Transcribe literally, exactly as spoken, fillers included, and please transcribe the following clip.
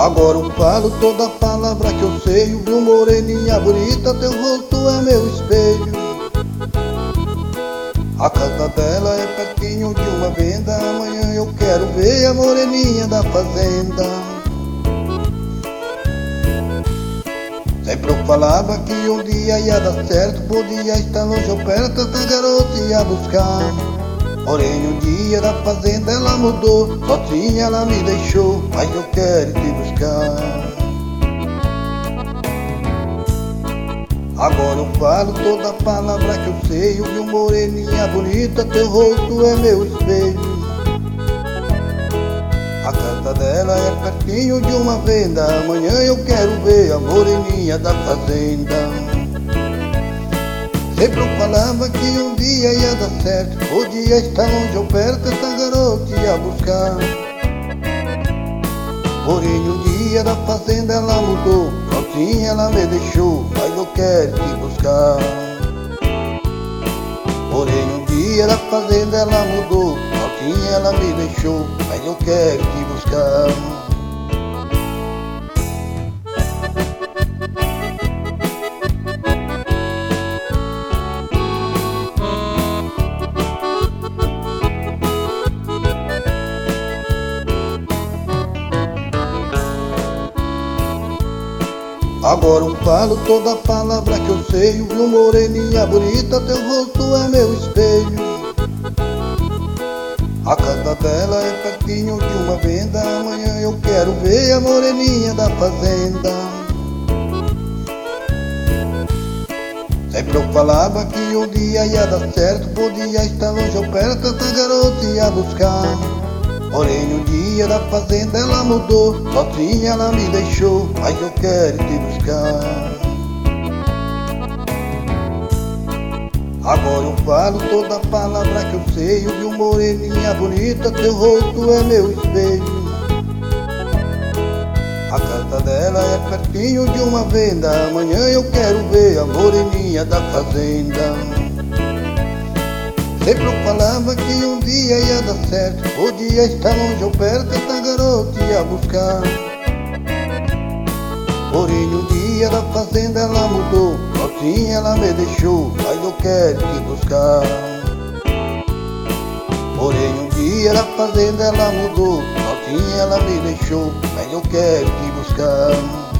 Agora eu falo toda palavra que eu sei. Viu, moreninha bonita, teu rosto é meu espelho. A casa dela é pertinho de uma venda. Amanhã eu quero ver a moreninha da fazenda. Sempre eu falava que um dia ia dar certo. Podia estar longe ou perto, essa garota ia buscar. Porém um dia da fazenda ela mudou. Sozinha ela me deixou, mas eu quero te buscar. Agora eu falo toda palavra que eu sei. Viu, moreninha bonita, teu rosto é meu espelho. A casa dela é pertinho de uma venda. Amanhã eu quero ver a moreninha da fazenda. Sempre eu falava que um dia ia dar certo. Podia estar longe ou perto, essa garota ia buscar. Porém um dia da fazenda ela mudou. Sozinha ela me deixou, mas eu quero te buscar. Porém um dia da fazenda ela mudou. Sozinha ela me deixou, mas eu quero te buscar. Agora eu falo toda palavra que eu sei. Viu, moreninha bonita, teu rosto é meu espelho. A casa dela é pertinho de uma venda. Amanhã eu quero ver a moreninha da fazenda. Sempre eu falava que um dia ia dar certo. Podia estar longe ou perto, essa garota ia buscar. Porém um dia da fazenda ela mudou. Sozinha ela me deixou, mas eu quero te buscar. Agora eu falo toda palavra que eu sei. Viu, moreninha bonita, teu rosto é meu espelho. A casa dela é pertinho de uma venda. Amanhã eu quero ver a moreninha da fazenda. Sempre eu falava que um dia ia dar certo. Podia estar longe ou perto, essa garota ia buscar. Porém um dia da fazenda ela mudou. Sozinha ela me deixou, mas eu quero te buscar. Porém um dia da fazenda ela mudou. Sozinha ela me deixou, mas eu quero te buscar.